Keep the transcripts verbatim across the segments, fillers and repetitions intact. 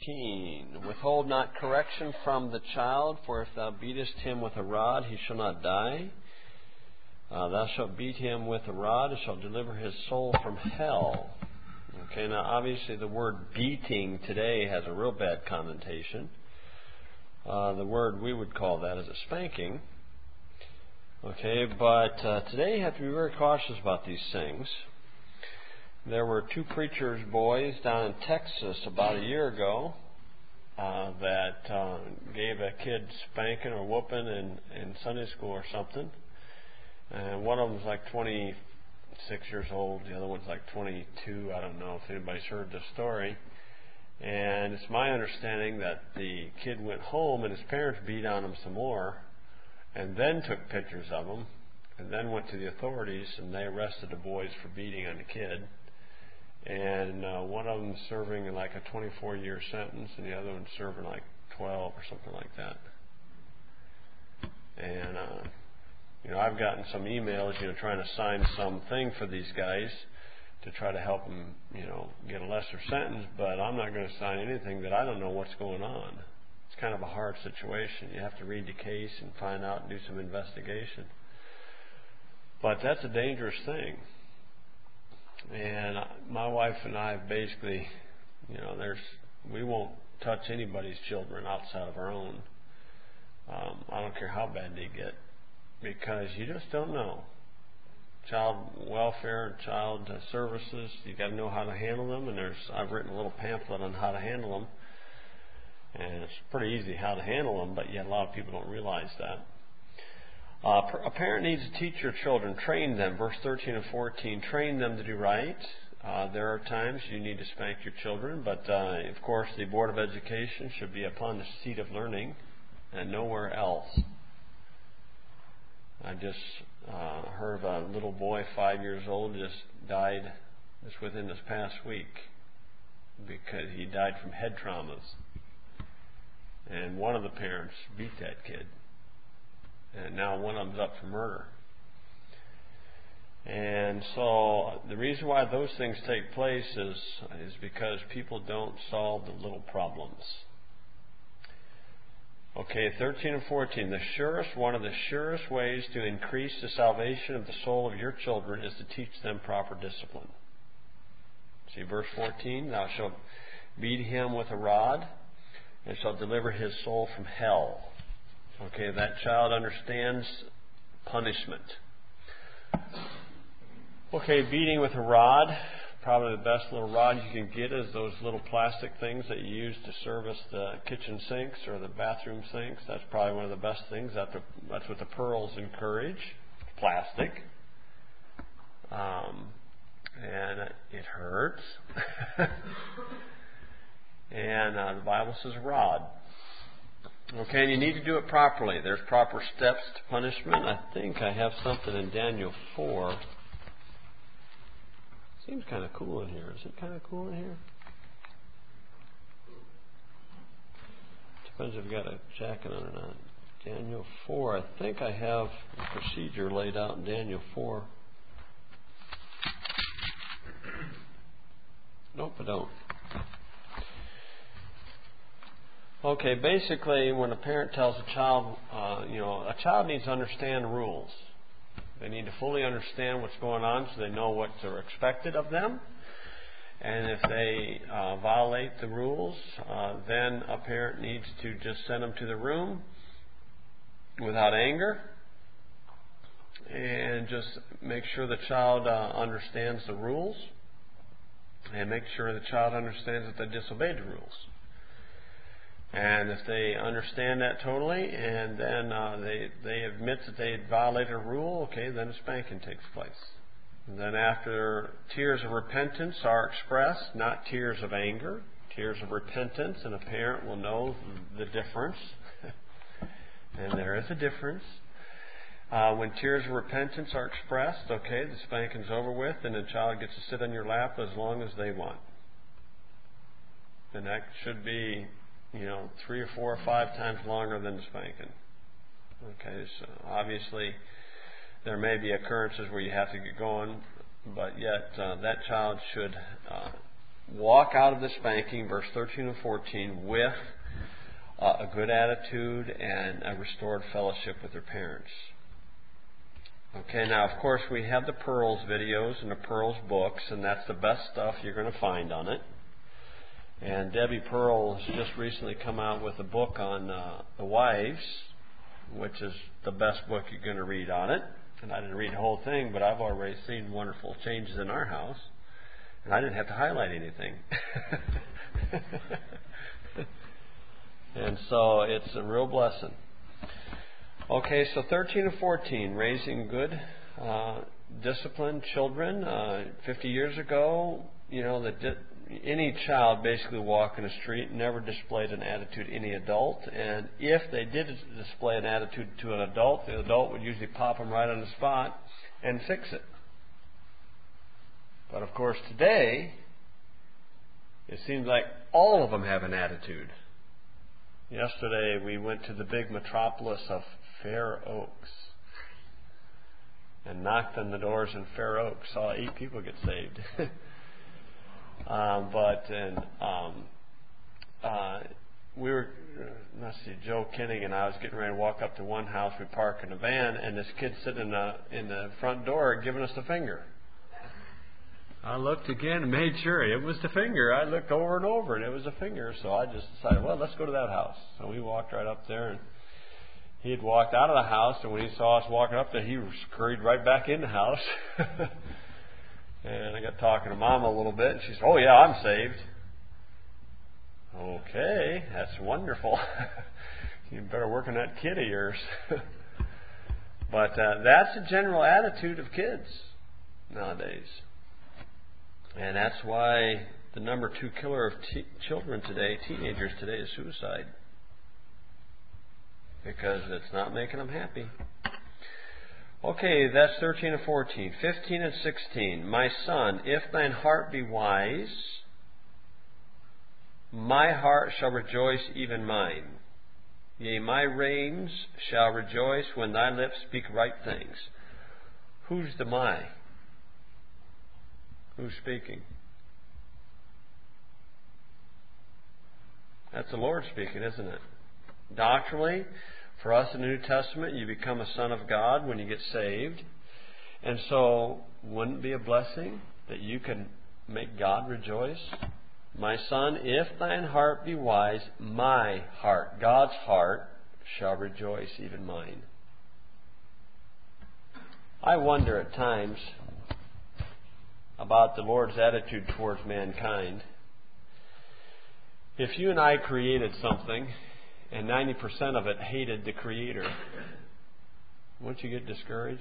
eighteen. Withhold not correction from the child, for if thou beatest him with a rod, he shall not die. Uh, thou shalt beat him with a rod, and shalt deliver his soul from hell. Okay, now obviously the word beating today has a real bad connotation. Uh, the word we would call that is a spanking. Okay, but uh, today you have to be very cautious about these things. There were two preachers' boys down in Texas about a year ago uh, that uh, gave a kid spanking or whooping in, in Sunday school or something. And one of them was like twenty-six years old. The other one's like twenty-two. I don't know if anybody's heard this story. And it's my understanding that the kid went home and his parents beat on him some more and then took pictures of him and then went to the authorities and they arrested the boys for beating on the kid. And uh, one of them serving like a twenty-four year sentence and the other one serving like twelve or something like that. And, uh, you know, I've gotten some emails, you know, trying to sign something for these guys to try to help them, you know, get a lesser sentence, but I'm not going to sign anything that I don't know what's going on. It's kind of a hard situation. You have to read the case and find out and do some investigation. But that's a dangerous thing. And my wife and I basically, you know, there's we won't touch anybody's children outside of our own. Um, I don't care how bad they get, because you just don't know. Child welfare and child services, you got to know how to handle them. And there's I've written a little pamphlet on how to handle them, and it's pretty easy how to handle them, but yet a lot of people don't realize that. Uh, a parent needs to teach your children, train them. Verse thirteen and fourteen, train them to do right. Uh, there are times you need to spank your children, but uh, of course the Board of Education should be upon the seat of learning and nowhere else. I just uh, heard of a little boy, five years old, just died just within this past week because he died from head traumas. And one of the parents beat that kid. And now one of them's up for murder. And so the reason why those things take place is, is because people don't solve the little problems. Okay, thirteen and fourteen. The surest, one of the surest ways to increase the salvation of the soul of your children is to teach them proper discipline. See verse fourteen. Thou shalt beat him with a rod, and shalt deliver his soul from hell. Okay, that child understands punishment. Okay, beating with a rod. Probably the best little rod you can get is those little plastic things that you use to service the kitchen sinks or the bathroom sinks. That's probably one of the best things. That's what the pearls encourage. Plastic. Um, and it hurts. And uh, the Bible says rod. Okay, and you need to do it properly. There's proper steps to punishment. I think I have something in Daniel four. Seems kind of cool in here. Is it kind of cool in here? Depends if you've got a jacket on or not. Daniel four. I think I have the procedure laid out in Daniel four. Nope, I don't. Okay, basically when a parent tells a child, uh, you know, a child needs to understand rules. They need to fully understand what's going on so they know what's expected of them. And if they uh, violate the rules, uh, then a parent needs to just send them to the room without anger and just make sure the child uh, understands the rules and make sure the child understands that they disobeyed the rules. And if they understand that totally, and then uh, they they admit that they violated a rule, okay, then a spanking takes place. And then after tears of repentance are expressed, not tears of anger, tears of repentance, and a parent will know the difference. And there is a difference. Uh, when tears of repentance are expressed, okay, the spanking's over with, and the child gets to sit on your lap as long as they want. And that should be, you know, three or four or five times longer than the spanking. Okay, so obviously there may be occurrences where you have to get going, but yet uh, that child should uh, walk out of the spanking, verse thirteen and fourteen, with uh, a good attitude and a restored fellowship with their parents. Okay, now of course we have the Pearls videos and the Pearls books, and that's the best stuff you're going to find on it. And Debbie Pearl has just recently come out with a book on uh, the wives, which is the best book you're going to read on it. And I didn't read the whole thing, but I've already seen wonderful changes in our house. And I didn't have to highlight anything. And so it's a real blessing. Okay, so thirteen and fourteen, raising good, uh, disciplined children. Uh, Fifty years ago, you know, the di- any child basically walking the street never displayed an attitude to any adult. And if they did display an attitude to an adult, the adult would usually pop them right on the spot and fix it. But of course today, it seems like all of them have an attitude. Yesterday we went to the big metropolis of Fair Oaks and knocked on the doors in Fair Oaks. Saw eight people get saved. um, but and um, uh, we were, let's see, Joe Kenning and I was getting ready to walk up to one house. We parked in a van, and this kid sitting in the in the front door giving us the finger. I looked again and made sure it was the finger. I looked over and over, and it was a finger. So I just decided, well, let's go to that house. So we walked right up there, and he had walked out of the house, and when he saw us walking up there, he scurried right back in the house. And I got talking to Mama a little bit, and she said, oh, yeah, I'm saved. Okay, that's wonderful. You better work on that kid of yours. But uh, that's the general attitude of kids nowadays. And that's why the number two killer of t- children today, teenagers today, is suicide. Because it's not making them happy. Okay, that's thirteen and fourteen. fifteen and sixteen. My son, if thine heart be wise, my heart shall rejoice, even mine. Yea, my reins shall rejoice when thy lips speak right things. Who's the my? Who's speaking? That's the Lord speaking, isn't it? Doctrinally, for us in the New Testament, you become a son of God when you get saved. And so, wouldn't it be a blessing that you can make God rejoice? My son, if thine heart be wise, my heart, God's heart, shall rejoice, even mine. I wonder at times about the Lord's attitude towards mankind. If you and I created something and ninety percent of it hated the Creator, wouldn't you get discouraged?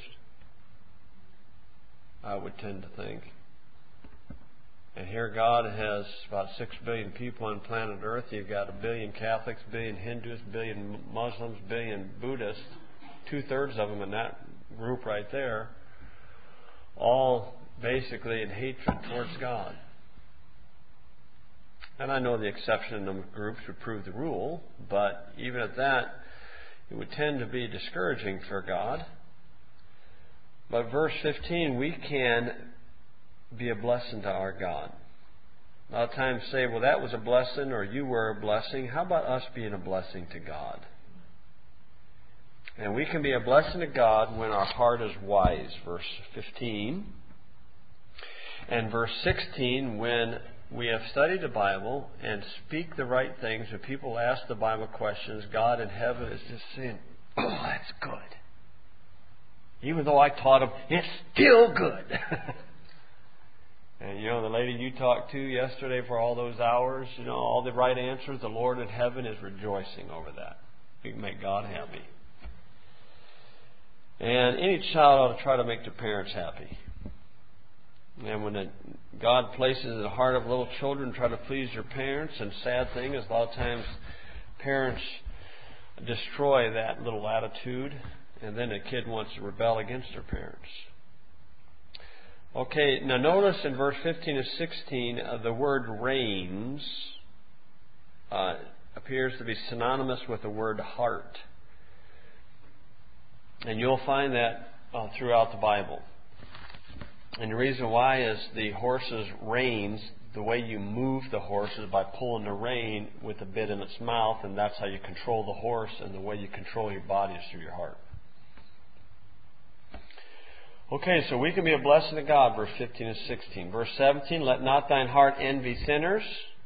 I would tend to think. And here God has about six billion people on planet Earth. You've got a billion Catholics, a billion Hindus, a billion Muslims, a billion Buddhists. Two-thirds of them in that group right there. All basically in hatred towards God. And I know the exception in the groups would prove the rule, but even at that, it would tend to be discouraging for God. But verse fifteen, we can be a blessing to our God. A lot of times say, well, that was a blessing, or you were a blessing. How about us being a blessing to God? And we can be a blessing to God when our heart is wise. Verse fifteen. And verse sixteen, when we have studied the Bible and speak the right things, when people ask the Bible questions, God in heaven is just saying, oh, that's good. Even though I taught him, it's still good. And you know, the lady you talked to yesterday for all those hours, you know, all the right answers, the Lord in heaven is rejoicing over that. We can make God happy. And any child ought to try to make their parents happy. And when it, God places in the heart of little children try to please their parents, and sad thing is a lot of times parents destroy that little attitude, and then a kid wants to rebel against their parents. Okay, now notice in verse fifteen and sixteen, uh, the word reins uh, appears to be synonymous with the word heart. And you'll find that uh, throughout the Bible. And the reason why is the horse's reins the way you move the horse is by pulling the rein with the bit in its mouth, and that's how you control the horse, and the way you control your body is through your heart. Okay, so we can be a blessing to God, verse fifteen and sixteen. Verse seventeen, let not thine heart envy sinners.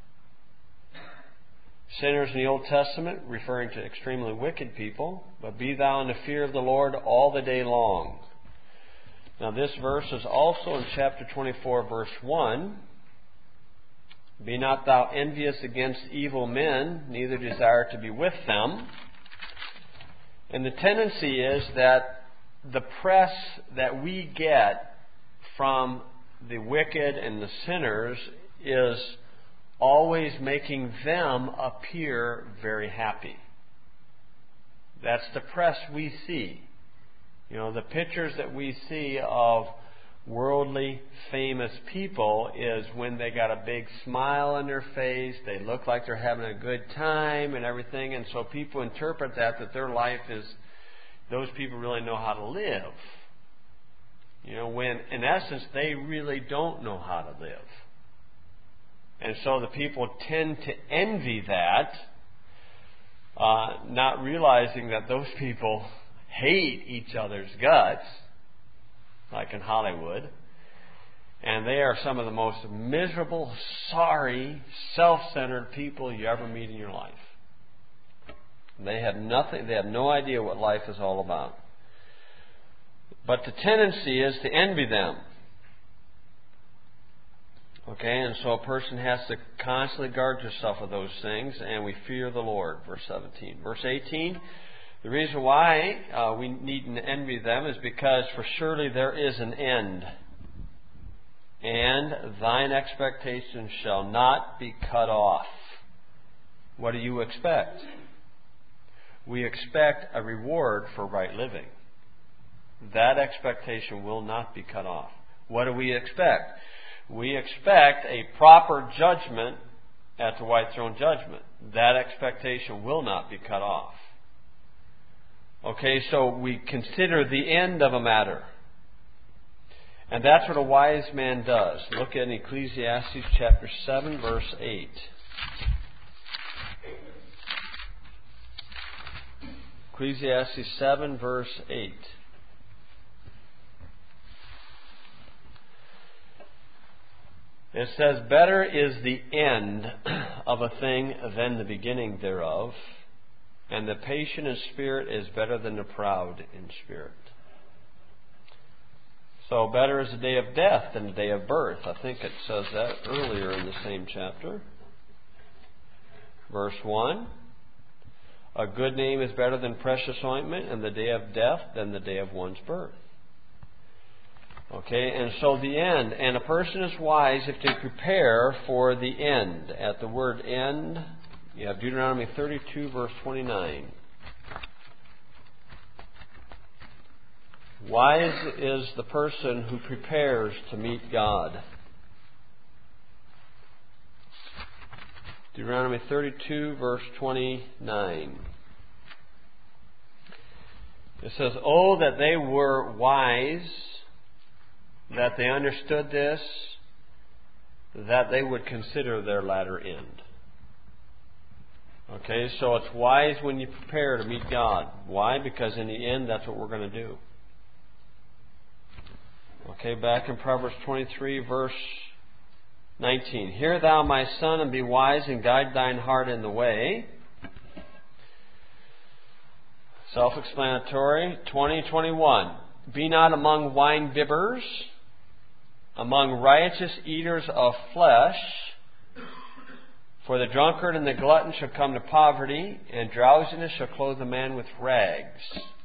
Sinners in the Old Testament, referring to extremely wicked people, but be thou in the fear of the Lord all the day long. Now this verse is also in chapter twenty-four, verse one. Be not thou envious against evil men, neither desire to be with them. And the tendency is that the press that we get from the wicked and the sinners is always making them appear very happy. That's the press we see. You know, the pictures that we see of worldly famous people is when they got a big smile on their face, they look like they're having a good time and everything, and so people interpret that, that their life is, those people really know how to live. You know, when in essence they really don't know how to live. And so the people tend to envy that, uh, not realizing that those people hate each other's guts, like in Hollywood. And they are some of the most miserable, sorry, self-centered people you ever meet in your life. They have nothing, they have no idea what life is all about. But the tendency is to envy them. Okay, and so a person has to constantly guard yourself of those things, and we fear the Lord, verse seventeen. Verse eighteen, the reason why uh, we needn't envy them is because for surely there is an end, and thine expectation shall not be cut off. What do you expect? We expect a reward for right living. That expectation will not be cut off. What do we expect? We expect a proper judgment at the white throne judgment. That expectation will not be cut off. Okay, so we consider the end of a matter. And that's what a wise man does. Look at Ecclesiastes chapter seven, verse eight. Ecclesiastes seven, verse eight. It says, better is the end of a thing than the beginning thereof, and the patient in spirit is better than the proud in spirit. So better is the day of death than the day of birth. I think it says that earlier in the same chapter. Verse one. A good name is better than precious ointment, and the day of death than the day of one's birth. Okay, and so the end. And a person is wise if they prepare for the end. At the word end, you have Deuteronomy thirty-two, verse twenty-nine. Wise is the person who prepares to meet God. Deuteronomy thirty-two, verse twenty-nine. It says, oh, that they were wise, that they understood this, that they would consider their latter end. Okay, so it's wise when you prepare to meet God. Why? Because in the end, that's what we're going to do. Okay, back in Proverbs twenty-three, verse nineteen. Hear thou, my son, and be wise, and guide thine heart in the way. Self-explanatory. twenty twenty-one. Be not among wine bibbers, among riotous eaters of flesh, for the drunkard and the glutton shall come to poverty, and drowsiness shall clothe a man with rags.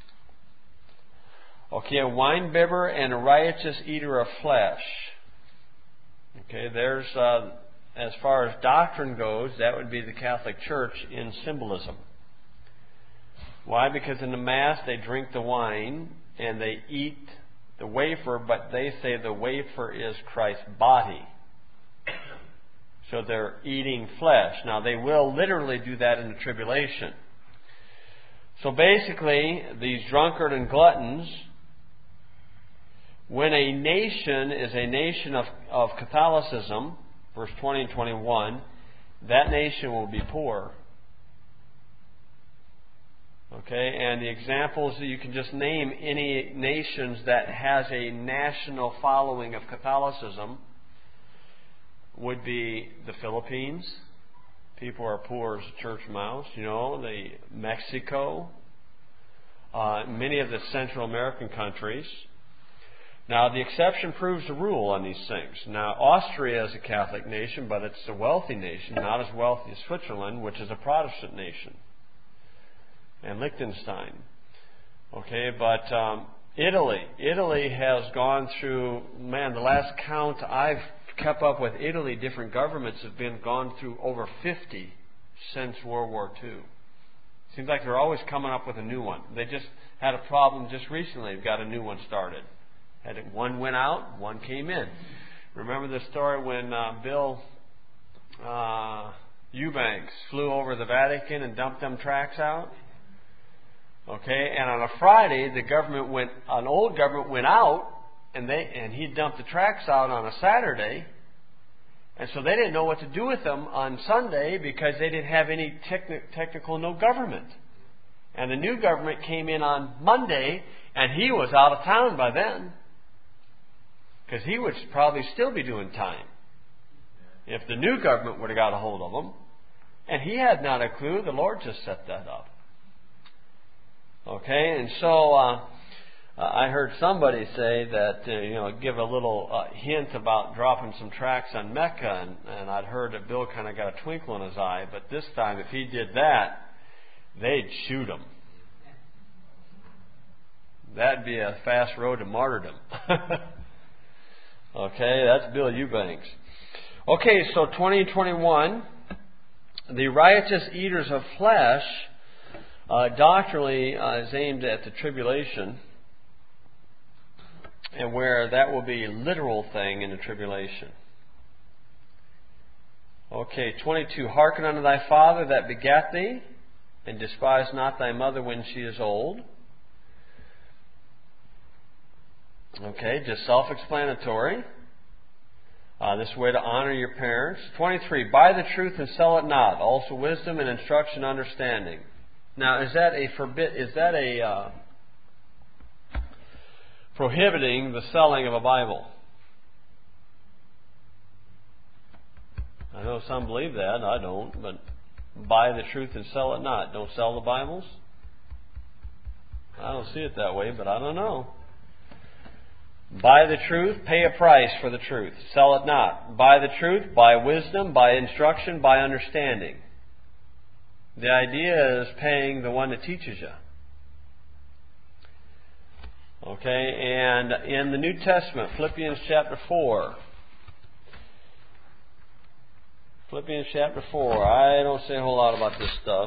Okay, a wine bibber and a riotous eater of flesh. Okay, there's, uh, as far as doctrine goes, that would be the Catholic Church in symbolism. Why? Because in the Mass they drink the wine and they eat the wafer, but they say the wafer is Christ's body. So they're eating flesh. Now they will literally do that in the tribulation. So basically, these drunkard and gluttons, when a nation is a nation of, of Catholicism, verse twenty and twenty-one, that nation will be poor. Okay, and the examples, you can just name any nations that has a national following of Catholicism, would be the Philippines. People are poor as a church mouse. You know, the Mexico, uh, many of the Central American countries. Now, the exception proves the rule on these things. Now, Austria is a Catholic nation, but it's a wealthy nation, not as wealthy as Switzerland, which is a Protestant nation, and Liechtenstein. Okay, but um, Italy. Italy has gone through, man, the last count I've kept up with Italy, different governments have been gone through over fifty since World War Two. Seems like they're always coming up with a new one. They just had a problem just recently. They've got a new one started. Had it, one went out, one came in. Remember the story when uh, Bill uh, Eubanks flew over the Vatican and dumped them tracts out? Okay, and on a Friday, the government went, an old government went out, and they and he dumped the tracts out on a Saturday, and so they didn't know what to do with them on Sunday because they didn't have any techni- technical no government. And the new government came in on Monday, and he was out of town by then, because he would probably still be doing time if the new government would have got a hold of him. And he had not a clue. The Lord just set that up. Okay, and so uh, I heard somebody say that, uh, you know, give a little uh, hint about dropping some tracts on Mecca, and, and I'd heard that Bill kind of got a twinkle in his eye, but this time if he did that, they'd shoot him. That'd be a fast road to martyrdom. Okay, that's Bill Eubanks. Okay, so twenty twenty-one, the riotous eaters of flesh, uh, doctrinally uh, is aimed at the tribulation, and where that will be a literal thing in the tribulation. Okay, twenty-two, hearken unto thy father that begat thee, and despise not thy mother when she is old. Okay, just self-explanatory. Uh, this way to honor your parents. twenty-three, buy the truth and sell it not. Also wisdom and instruction, understanding. Now, is that a forbid? Is that a uh, prohibiting the selling of a Bible? I know some believe that. I don't. But buy the truth and sell it not. Don't sell the Bibles? I don't see it that way, but I don't know. Buy the truth, pay a price for the truth. Sell it not. Buy the truth, buy wisdom, buy instruction, buy understanding. The idea is paying the one that teaches you. Okay, and in the New Testament, Philippians chapter four. Philippians chapter four. I don't say a whole lot about this stuff.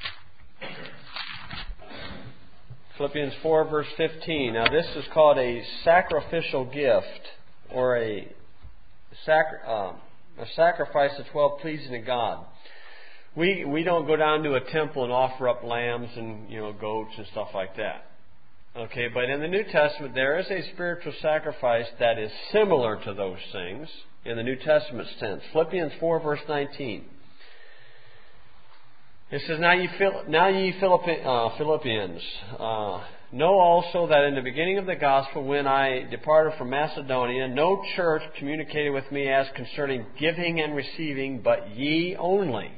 Philippians four verse fifteen. Now this is called a sacrificial gift, or a, sacri- um, a sacrifice that's well pleasing to God. We we don't go down to a temple and offer up lambs and, you know, goats and stuff like that. Okay, but in the New Testament there is a spiritual sacrifice that is similar to those things in the New Testament sense. Philippians four verse nineteen. It says, Now ye, now ye Philippi, uh, Philippians, uh, know also that in the beginning of the gospel, when I departed from Macedonia, no church communicated with me as concerning giving and receiving, but ye only.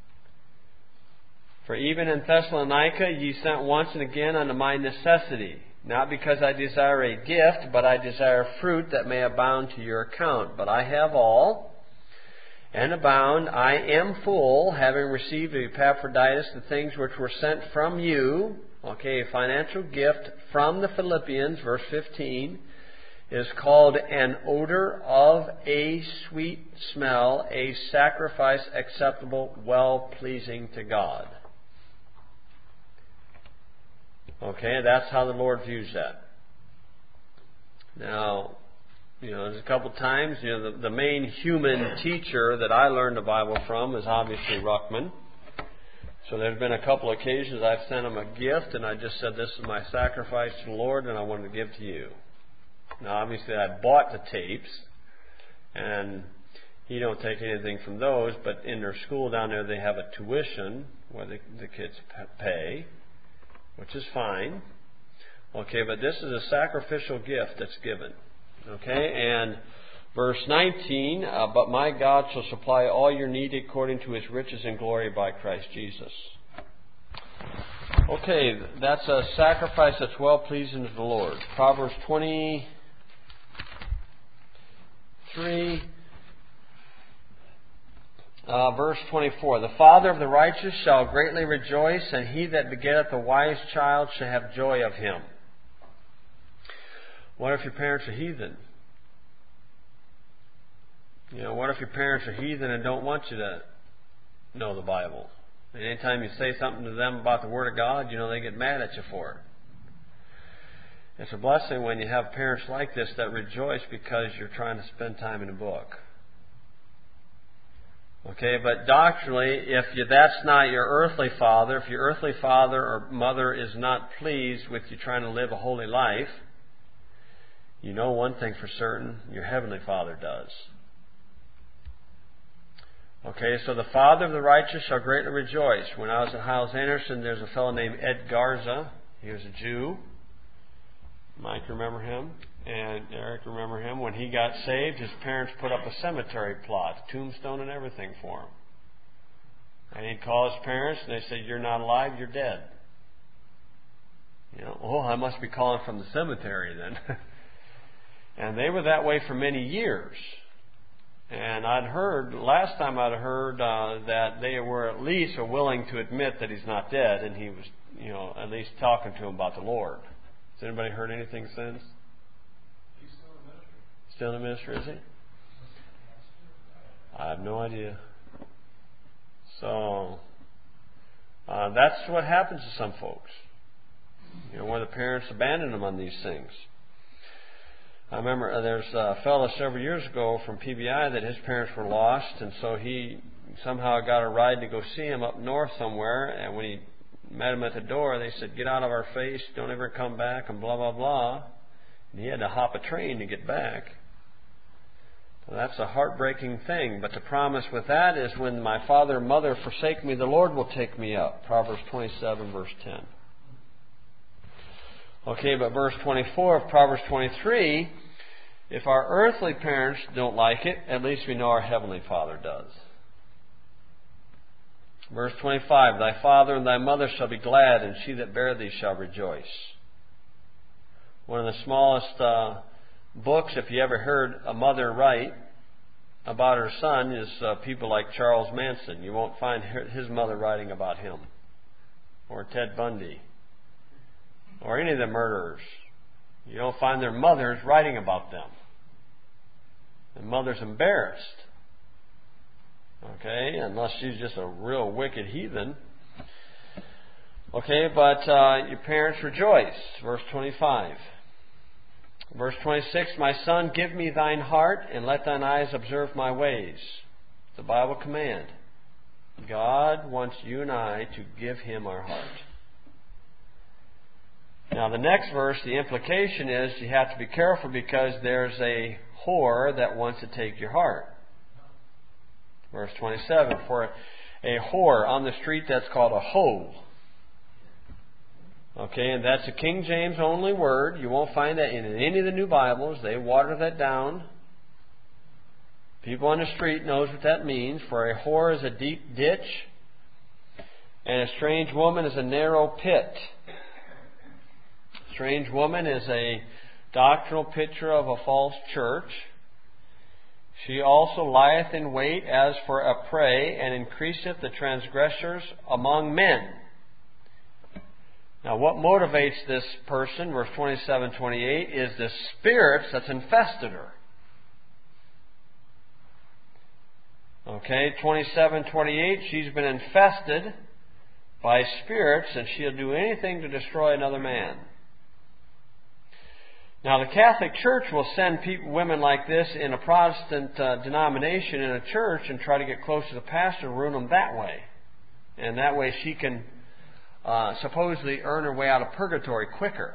For even in Thessalonica ye sent once and again unto my necessity, not because I desire a gift, but I desire fruit that may abound to your account. But I have all, and abound. I am full, having received of Epaphroditus the things which were sent from you. Okay, a financial gift from the Philippians, verse fifteen, is called an odor of a sweet smell, a sacrifice acceptable, well pleasing to God. Okay, that's how the Lord views that. Now, you know, there's a couple times, you know, the, the main human teacher that I learned the Bible from is obviously Ruckman. So there's been a couple occasions I've sent him a gift and I just said, this is my sacrifice to the Lord and I want to give to you. Now obviously I bought the tapes, and he don't take anything from those, but in their school down there they have a tuition where the, the kids pay, which is fine. Okay, but this is a sacrificial gift that's given. Okay, and verse nineteen, uh, but my God shall supply all your need according to His riches and glory by Christ Jesus. Okay, that's a sacrifice that's well pleasing to the Lord. Proverbs twenty-three, uh, verse twenty-four. The father of the righteous shall greatly rejoice, and he that begetteth a wise child shall have joy of him. What if your parents are heathen? You know, what if your parents are heathen and don't want you to know the Bible? And anytime you say something to them about the Word of God, you know, they get mad at you for it. It's a blessing when you have parents like this that rejoice because you're trying to spend time in a book. Okay, but doctrinally, if you, that's not your earthly father, if your earthly father or mother is not pleased with you trying to live a holy life, you know one thing for certain, your heavenly Father does. Okay, so the father of the righteous shall greatly rejoice. When I was at Hyles Anderson, there's a fellow named Ed Garza. He was a Jew. Mike remember him, and Eric remember him. When he got saved, his parents put up a cemetery plot, a tombstone and everything for him. And he'd call his parents, and they said, "You're not alive, you're dead." You know, oh, I must be calling from the cemetery then. And they were that way for many years. And I'd heard, last time I'd heard uh, that they were at least willing to admit that he's not dead, and he was, you know, at least talking to him about the Lord. Has anybody heard anything since? He's still in ministry. Still in ministry, is he? I have no idea. So, uh, that's what happens to some folks. You know, where the parents abandon them on these things. I remember uh, there's a fellow several years ago from P B I that his parents were lost, and so he somehow got a ride to go see him up north somewhere, and when he met him at the door, they said, "Get out of our face, don't ever come back," and blah, blah, blah. And he had to hop a train to get back. Well, that's a heartbreaking thing, but the promise with that is, when my father and mother forsake me, the Lord will take me up. Proverbs twenty-seven, verse ten. Okay, but verse twenty-four of Proverbs twenty-three, if our earthly parents don't like it, at least we know our heavenly Father does. Verse twenty-five, thy father and thy mother shall be glad, and she that bare thee shall rejoice. One of the smallest uh, books, if you ever heard a mother write about her son, is uh, people like Charles Manson. You won't find his mother writing about him. Or Ted Bundy. Or any of the murderers. You don't find their mothers writing about them. The mother's embarrassed. Okay, unless she's just a real wicked heathen. Okay, but uh, your parents rejoice. Verse twenty-five. Verse twenty-six, my son, give me thine heart, and let thine eyes observe my ways. The Bible command. God wants you and I to give Him our heart. Now the next verse, the implication is you have to be careful, because there's a whore that wants to take your heart. Verse twenty-seven, for a whore on the street, that's called a hoe. Okay, and that's a King James only word. You won't find that in any of the new Bibles. They water that down. People on the street knows what that means. For a whore is a deep ditch, and a strange woman is a narrow pit. Strange woman is a doctrinal picture of a false church. She also lieth in wait as for a prey, and increaseth the transgressors among men. Now, what motivates this person, verse twenty-seven, twenty-eight, is the spirits that's infested her. Okay, twenty-seven, twenty-eight, she's been infested by spirits, and she'll do anything to destroy another man. Now, the Catholic Church will send people, women like this in a Protestant uh, denomination in a church, and try to get close to the pastor and ruin them that way. And that way she can uh, supposedly earn her way out of purgatory quicker.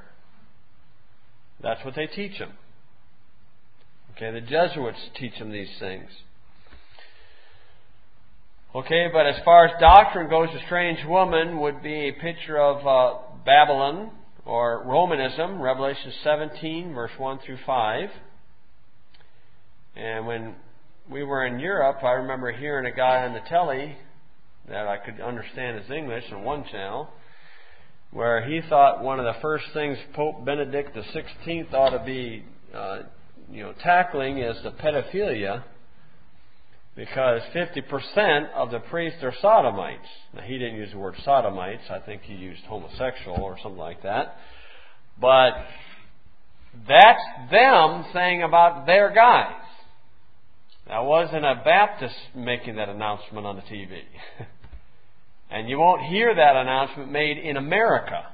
That's what they teach them. Okay, the Jesuits teach them these things. Okay, but as far as doctrine goes, a strange woman would be a picture of uh, Babylon or Romanism, Revelation seventeen, verse one through five. And when we were in Europe, I remember hearing a guy on the telly that I could understand his English on one channel, where he thought one of the first things Pope Benedict the sixteenth ought to be uh, you know, tackling is the pedophilia, because fifty percent of the priests are sodomites. Now, he didn't use the word sodomites. I think he used homosexual or something like that. But that's them saying about their guys. That wasn't a Baptist making that announcement on the T V. And you won't hear that announcement made in America.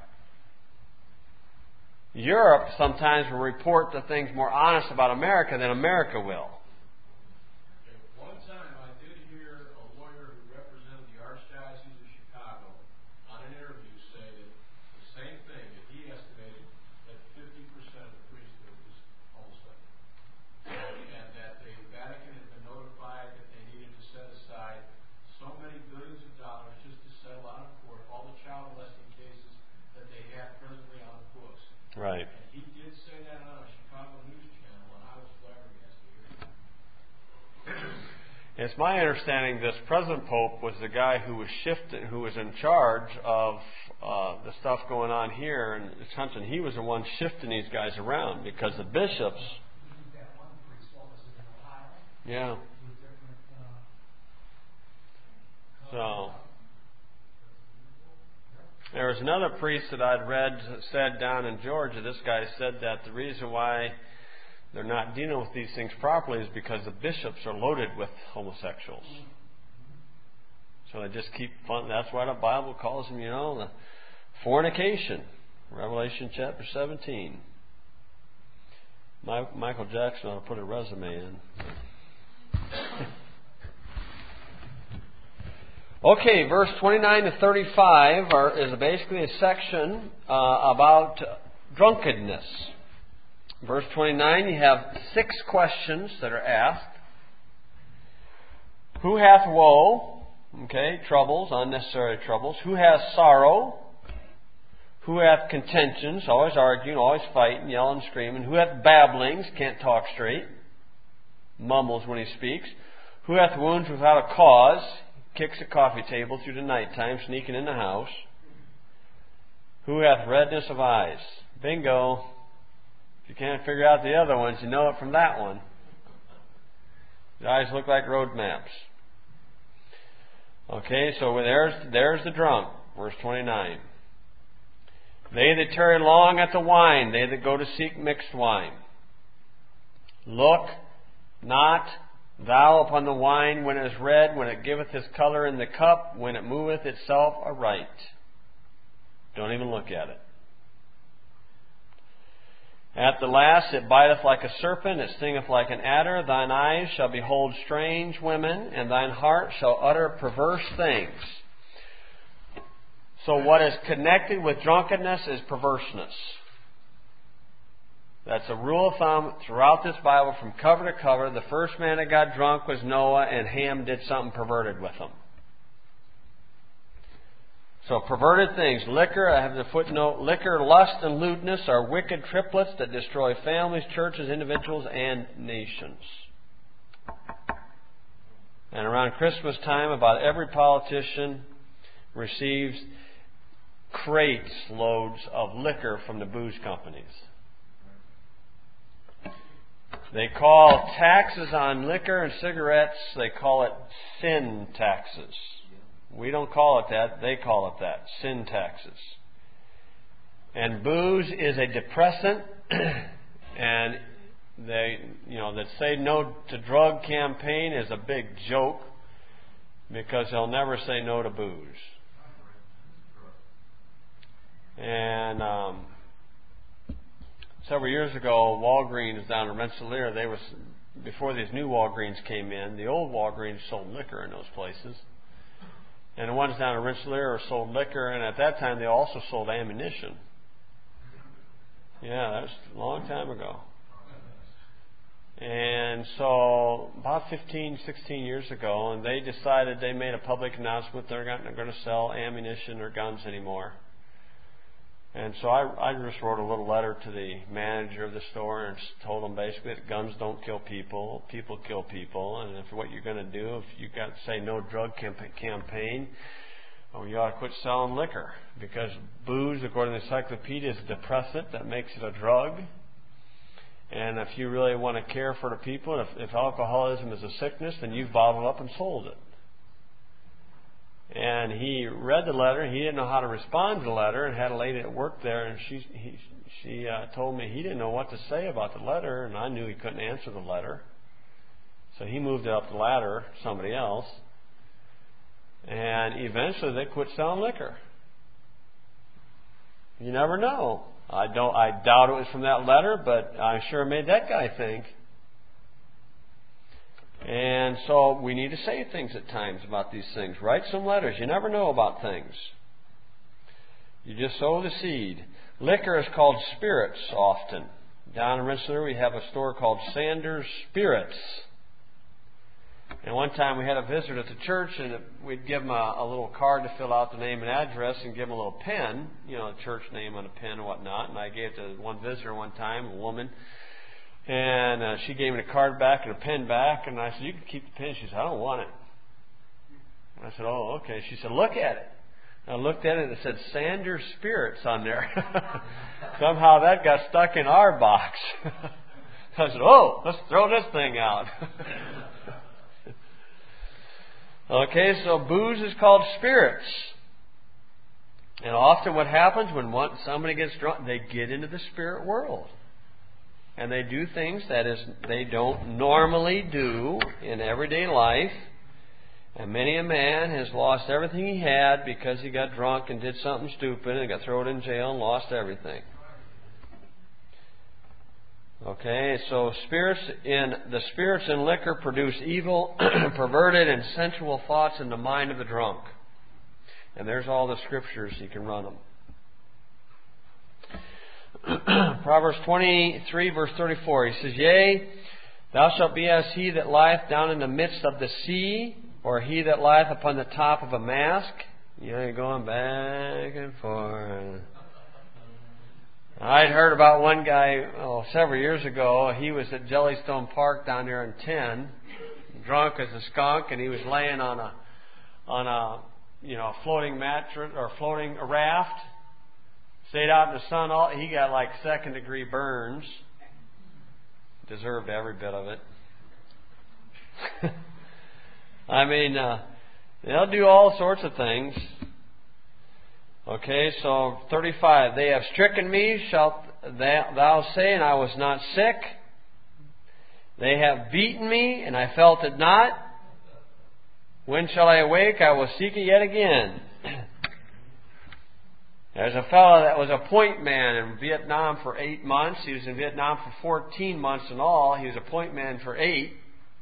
Europe sometimes will report the things more honest about America than America will. One time I did hear a lawyer who represented the Archdiocese of Chicago on an interview say that the same thing, that he estimated that fifty percent of the priesthood was homosexual. And that the Vatican had been notified that they needed to set aside so many billions of dollars just to settle out of court all the child molesting cases that they have presently on the books. Right. And he did say that on a Chicago news channel, and I was flabbergasted. It's my understanding this present pope was the guy who was shifted, who was in charge of uh, the stuff going on here in Wisconsin. He was the one shifting these guys around because the bishops. Yeah. So there was another priest that I'd read said down in Georgia. This guy said that the reason why they're not dealing with these things properly is because the bishops are loaded with homosexuals. So they just keep fun. That's why the Bible calls them, you know, the fornication. Revelation chapter seventeen. My, Michael Jackson ought to put a resume in. Okay, verse twenty-nine to thirty-five are, is basically a section uh, about drunkenness. Verse twenty-nine, you have six questions that are asked. Who hath woe? Okay, troubles, unnecessary troubles. Who has sorrow? Who hath contentions? Always arguing, always fighting, yelling, screaming. Who hath babblings? Can't talk straight. Mumbles when he speaks. Who hath wounds without a cause? Kicks a coffee table through the nighttime, sneaking in the house. Who hath redness of eyes? Bingo. If you can't figure out the other ones, you know it from that one. The eyes look like road maps. Okay, so there's, there's the drunk. Verse twenty-nine. They that tarry long at the wine, they that go to seek mixed wine. Look not thou upon the wine when it is red, when it giveth his colour in the cup, when it moveth itself aright. Don't even look at it. At the last it biteth like a serpent, it stingeth like an adder. Thine eyes shall behold strange women, and thine heart shall utter perverse things. So what is connected with drunkenness is perverseness. That's a rule of thumb throughout this Bible from cover to cover. The first man that got drunk was Noah, and Ham did something perverted with him. So perverted things. Liquor, I have the footnote, liquor, lust, and lewdness are wicked triplets that destroy families, churches, individuals, and nations. And around Christmas time, about every politician receives crates loads of liquor from the booze companies. They call taxes on liquor and cigarettes, they call it sin taxes. We don't call it that, they call it that, sin taxes. And booze is a depressant, and they, you know, that say no to drug campaign is a big joke, because they'll never say no to booze. And um, several years ago, Walgreens down in Rensselaer, they was before these new Walgreens came in, the old Walgreens sold liquor in those places. And the ones down in Rensselaer sold liquor, and at that time they also sold ammunition. Yeah, that was a long time ago. And so about fifteen, sixteen years ago, and they decided, they made a public announcement they're not going to sell ammunition or guns anymore. And so I, I just wrote a little letter to the manager of the store and told them basically that guns don't kill people, people kill people, and if what you're going to do, if you got, say, no drug campaign, well, you ought to quit selling liquor, because booze, according to the encyclopedia, is a depressant that makes it a drug. And if you really want to care for the people, if, if alcoholism is a sickness, then you've bottled up and sold it. And he read the letter. He didn't know how to respond to the letter, and had a lady at work there, and she he, she uh, told me he didn't know what to say about the letter, and I knew he couldn't answer the letter. So he moved it up the ladder to somebody else, and eventually they quit selling liquor. You never know. I don't. I doubt it was from that letter, but I sure made that guy think. And so we need to say things at times about these things. Write some letters. You never know about things. You just sow the seed. Liquor is called spirits often. Down in Rensselaer we have a store called Sanders Spirits. And one time we had a visitor at the church, and we'd give him a, a little card to fill out the name and address, and give him a little pen, you know, a church name on a pen and whatnot. And I gave it to one visitor one time, a woman. And uh, she gave me the card back and a pen back, and I said, "You can keep the pen." She said, "I don't want it." And I said, "Oh, okay." She said, "Look at it." And I looked at it, and it said Sanders Spirits on there. Somehow that got stuck in our box. I said, "Oh, let's throw this thing out." Okay, so booze is called spirits. And often what happens when one, somebody gets drunk, they get into the spirit world. And they do things that is they don't normally do in everyday life. And many a man has lost everything he had because he got drunk and did something stupid and got thrown in jail and lost everything. Okay, so spirits in the spirits in liquor produce evil, perverted, and sensual thoughts in the mind of the drunk. And there's all the scriptures, you can run them. Proverbs twenty-three, verse thirty-four. He says, "Yea, thou shalt be as he that lieth down in the midst of the sea, or he that lieth upon the top of a mast." You know, you're going back and forth. I'd heard about one guy oh, several years ago. He was at Jellystone Park down there in ten, drunk as a skunk, and he was laying on a on a you know floating mattress or floating a raft. Stayed out in the sun. All he got like second degree burns. Deserved every bit of it. I mean, uh, they'll do all sorts of things. Okay, so thirty-five. "They have stricken me, shalt thou say, and I was not sick. They have beaten me, and I felt it not. When shall I awake? I will seek it yet again." There's a fellow that was a point man in Vietnam for eight months. He was in Vietnam for fourteen months in all. He was a point man for eight.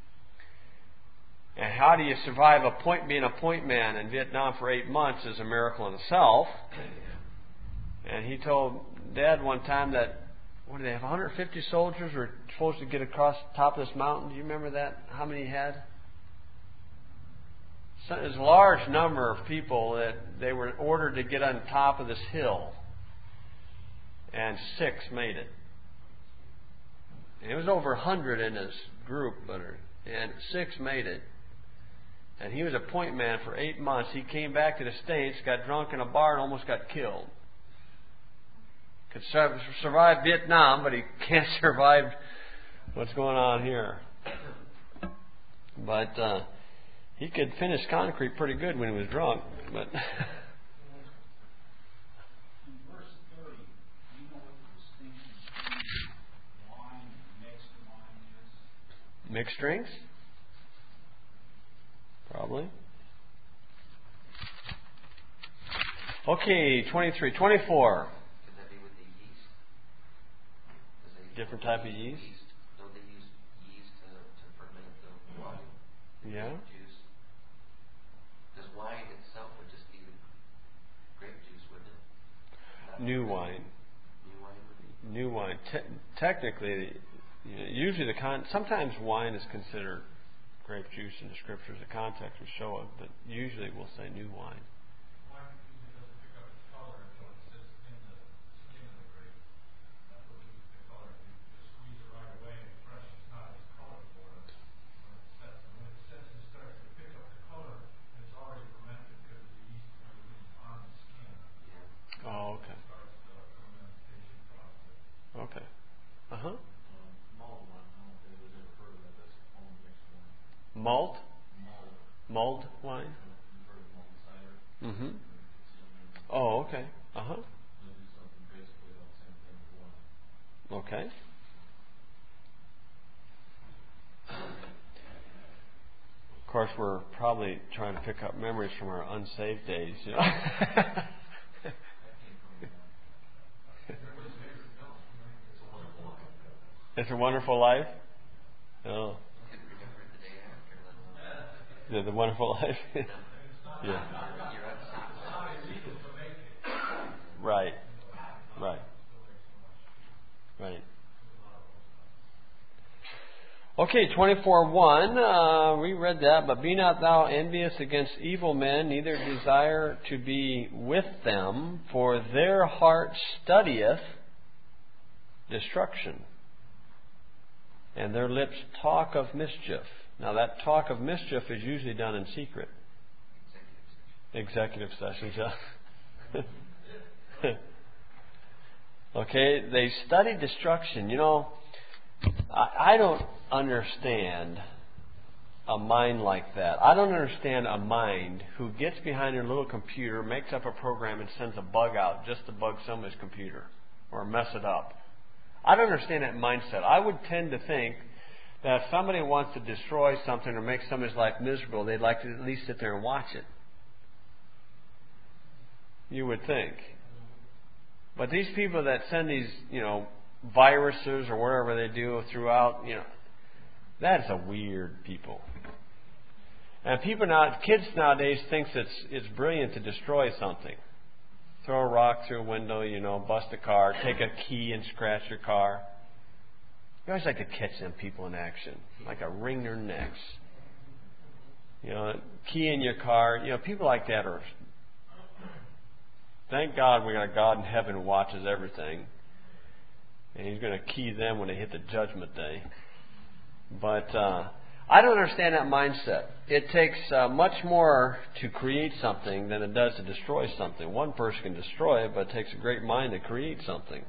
And how do you survive a point being a point man in Vietnam for eight months is a miracle in itself. And he told Dad one time that, what did they have, one hundred fifty soldiers were supposed to get across the top of this mountain. Do you remember that? How many he had? So there's a large number of people that they were ordered to get on top of this hill. And six made it. And it was over a hundred in his group, but and six made it. And he was a point man for eight months. He came back to the States, got drunk in a bar, and almost got killed. Could survive Vietnam, but he can't survive what's going on here. But uh, he could finish concrete pretty good when he was drunk. But mixed drinks? Probably. Okay, twenty-three. twenty-four. Could that be with the yeast? Different type of yeast? yeast? Don't they use yeast to, to ferment the wine? Yeah. Juice? Because wine itself would just be grape juice, wouldn't it? Not New wine. New wine would be? New wine. Te- technically, You know, usually the con. Sometimes wine is considered grape juice in the scriptures. The context will show it, but usually we'll say new wine. Wine usually doesn't pick up its color until it sits in the skin of the grape. That's what gives it the color. You just squeeze it right away and it's fresh. It's not as colorful when it sets. And when it sets and starts to pick up the color, it's already fermented because the yeast and everything's on the skin. Yeah. Oh, okay. It starts the fermentation process. Okay. Uh huh. Malt? Mulled wine? Mm-hmm. Oh, okay. Uh-huh. Okay. Of course, we're probably trying to pick up memories from our unsaved days, you know. It's a Wonderful Life? Oh. Yeah, The Wonderful Life. Yeah. Right. Right. Right. Okay, twenty-four one. Uh, we read that. But be not thou envious against evil men, neither desire to be with them, for their heart studieth destruction, and their lips talk of mischief. Now that talk of mischief is usually done in secret. Executive sessions, yeah. Okay, they study destruction. You know, I, I don't understand a mind like that. I don't understand a mind who gets behind their little computer, makes up a program, and sends a bug out just to bug somebody's computer or mess it up. I don't understand that mindset. I would tend to think that if somebody wants to destroy something or make somebody's life miserable, they'd like to at least sit there and watch it. You would think. But these people that send these, you know, viruses or whatever they do throughout, you know, that's a weird people. And people now, kids nowadays thinks it's it's brilliant to destroy something. Throw a rock through a window, you know, bust a car, take a key and scratch your car. You always like to catch them people in action, like a wring their necks. You know, key in your car. You know, people like that are. Thank God we got a God in heaven who watches everything, and He's going to key them when they hit the judgment day. But uh, I don't understand that mindset. It takes uh, much more to create something than it does to destroy something. One person can destroy it, but it takes a great mind to create something.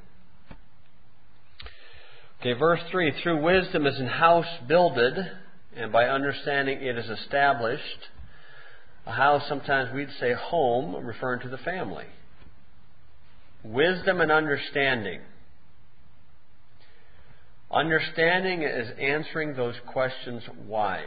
Okay, verse three. Through wisdom is an house builded, and by understanding it is established. A house, sometimes we'd say home, referring to the family. Wisdom and understanding. Understanding is answering those questions, why?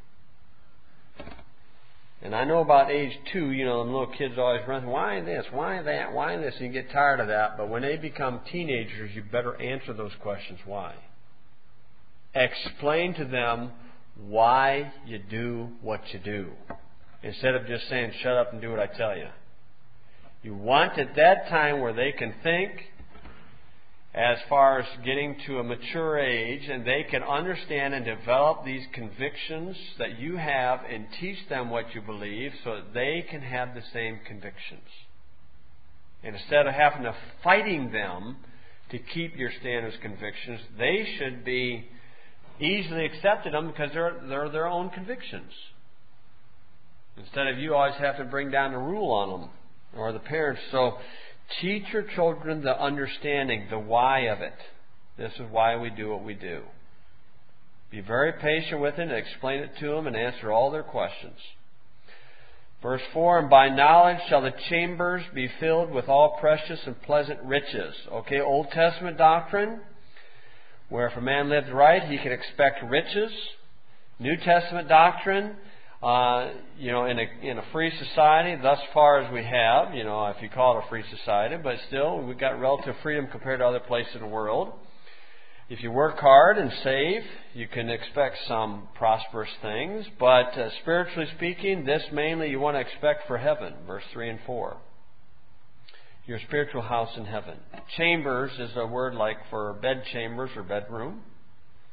And I know about age two, you know, the little kids always run, why this, why that, why this, and you get tired of that. But when they become teenagers, you better answer those questions, why? Explain to them why you do what you do, instead of just saying, shut up and do what I tell you. You want at that time where they can think as far as getting to a mature age, and they can understand and develop these convictions that you have and teach them what you believe so that they can have the same convictions. And instead of having to fighting them to keep your standards convictions, they should be easily accepted them because they're, they're their own convictions. Instead of you always have to bring down the rule on them or the parents. So teach your children the understanding, the why of it. This is why we do what we do. Be very patient with it and explain it to them and answer all their questions. Verse four, and by knowledge shall the chambers be filled with all precious and pleasant riches. Okay, Old Testament doctrine, where if a man lives right, he can expect riches. New Testament doctrine, Uh, you know, in a in a free society, thus far as we have, you know, if you call it a free society, but still, we've got relative freedom compared to other places in the world. If you work hard and save, you can expect some prosperous things. But uh, spiritually speaking, this mainly you want to expect for heaven, verse three and four. Your spiritual house in heaven. Chambers is a word like for bed chambers or bedroom.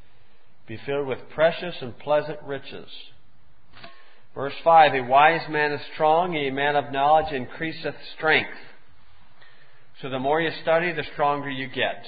be filled with precious and pleasant riches. Verse five, a wise man is strong, a man of knowledge increaseth strength. So the more you study, the stronger you get.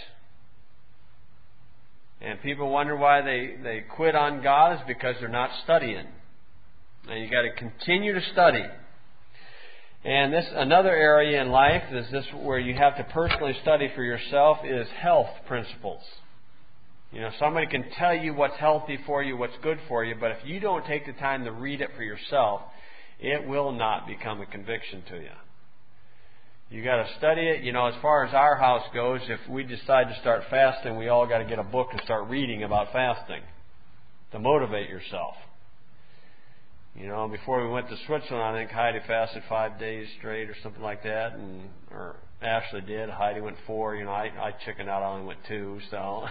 And people wonder why they, they quit on God is because they're not studying. And you got to continue to study. And this another area in life is this where you have to personally study for yourself is health principles. You know, somebody can tell you what's healthy for you, what's good for you, but if you don't take the time to read it for yourself, it will not become a conviction to you. You got to study it. You know, as far as our house goes, if we decide to start fasting, we all got to get a book and start reading about fasting to motivate yourself. You know, before we went to Switzerland, I think Heidi fasted five days straight or something like that, and or Ashley did. Heidi went four. You know, I, I chickened out. I only went two, so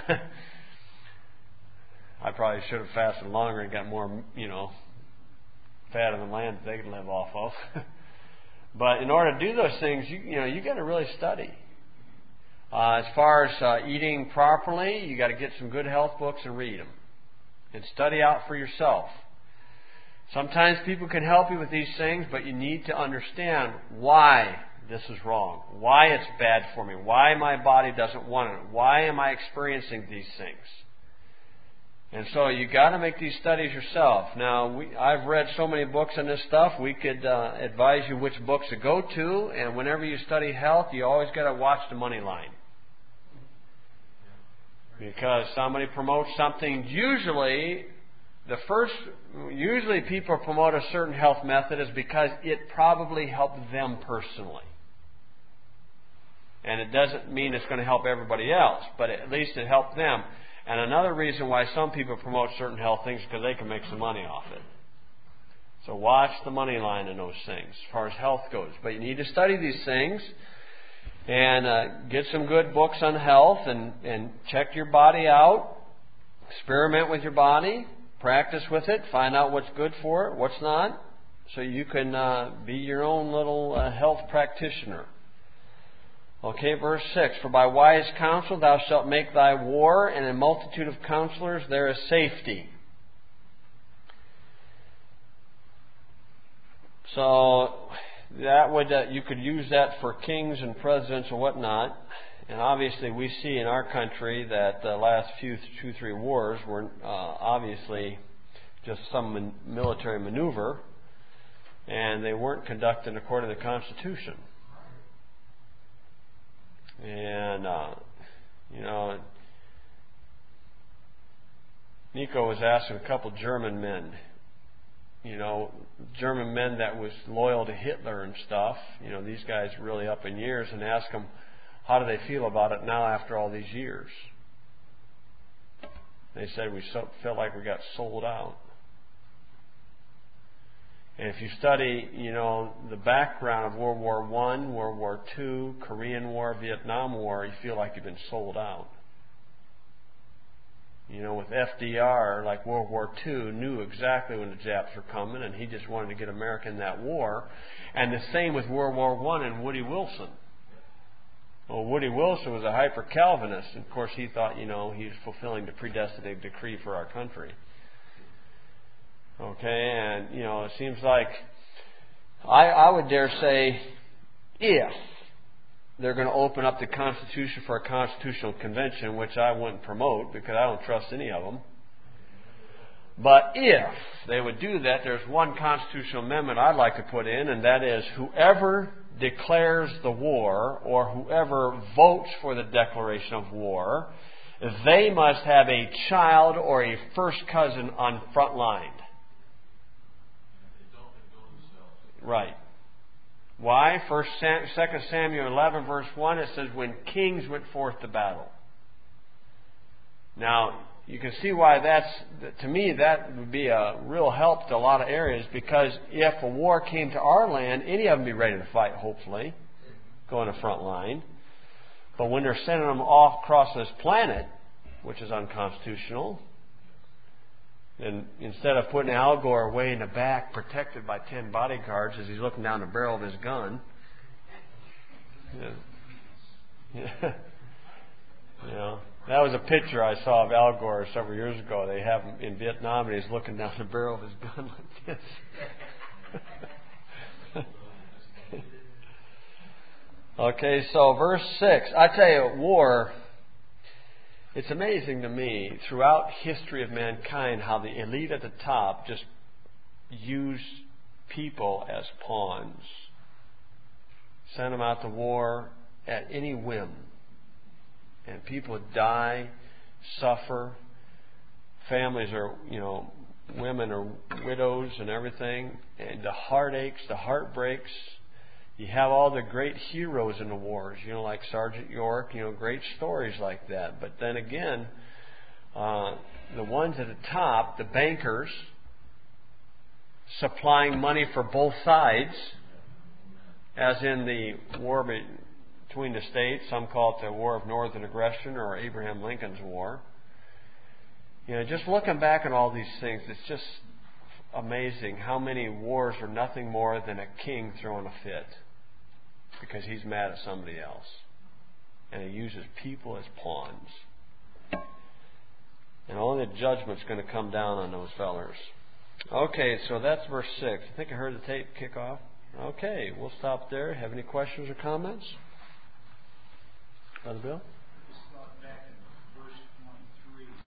I probably should have fasted longer and got more, you know, fat on the land that they could live off of. But in order to do those things, you, you know, you got to really study. Uh, as far as uh, eating properly, you got to get some good health books and read them, and study out for yourself. Sometimes people can help you with these things, but you need to understand why this is wrong, why it's bad for me, why my body doesn't want it, why am I experiencing these things. And so you got to make these studies yourself. Now, we, I've read so many books on this stuff. We could uh, advise you which books to go to. And whenever you study health, you always got to watch the money line, because somebody promotes something. Usually, the first, usually people promote a certain health method is because it probably helped them personally. And it doesn't mean it's going to help everybody else, but at least it helped them. And another reason why some people promote certain health things is because they can make some money off it. So watch the money line in those things as far as health goes. But you need to study these things and uh, get some good books on health and, and check your body out. Experiment with your body. Practice with it. Find out what's good for it, what's not. So you can uh, be your own little uh, health practitioner. Okay, verse six. For by wise counsel thou shalt make thy war, and in multitude of counselors there is safety. So that would uh, you could use that for kings and presidents and whatnot. And obviously we see in our country that the last few two, three wars were uh, obviously just some man- military maneuver, and they weren't conducted according to the Constitution. And, uh, you know, Nico was asking a couple German men, you know, German men that was loyal to Hitler and stuff, you know, these guys really up in years, and ask them, how do they feel about it now after all these years? They said, we so, felt like we got sold out. And if you study, you know, the background of World War One, World War Two, Korean War, Vietnam War, you feel like you've been sold out. You know, with F D R, like World War Two, knew exactly when the Japs were coming, and he just wanted to get America in that war. And the same with World War One and Woody Wilson. Well, Woody Wilson was a hyper-Calvinist. Of course, he thought, you know, he was fulfilling the predestinated decree for our country. Okay, and, you know, it seems like, I, I would dare say, if they're going to open up the Constitution for a constitutional convention, which I wouldn't promote because I don't trust any of them. But if they would do that, there's one constitutional amendment I'd like to put in, and that is whoever declares the war or whoever votes for the declaration of war, they must have a child or a first cousin on front line. Right. Why? First, Second Samuel eleven, verse one, it says, when kings went forth to battle. Now, you can see why that's, to me, that would be a real help to a lot of areas, because if a war came to our land, any of them would be ready to fight, hopefully, go on the front line. But when they're sending them off across this planet, which is unconstitutional, and instead of putting Al Gore way in the back, protected by ten bodyguards as he's looking down the barrel of his gun, yeah, yeah. You know, That was a picture I saw of Al Gore several years ago. They have him in Vietnam, and he's looking down the barrel of his gun like this. Okay, so verse six. I tell you, war, it's amazing to me, throughout history of mankind, how the elite at the top just use people as pawns. Send them out to war at any whim. And people die, suffer. Families are, you know, women are widows and everything. And the heartaches, the heartbreaks. You have all the great heroes in the wars, you know, like Sergeant York, you know, great stories like that. But then again, uh, the ones at the top, the bankers, supplying money for both sides, as in the war between the states. Some call it the War of Northern Aggression or Abraham Lincoln's War. You know, just looking back at all these things, it's just amazing how many wars are nothing more than a king throwing a fit because he's mad at somebody else. And he uses people as pawns. And only the judgment's going to come down on those fellers. Okay, so that's verse six. I think I heard the tape kick off. Okay, we'll stop there. Have any questions or comments? Brother Bill?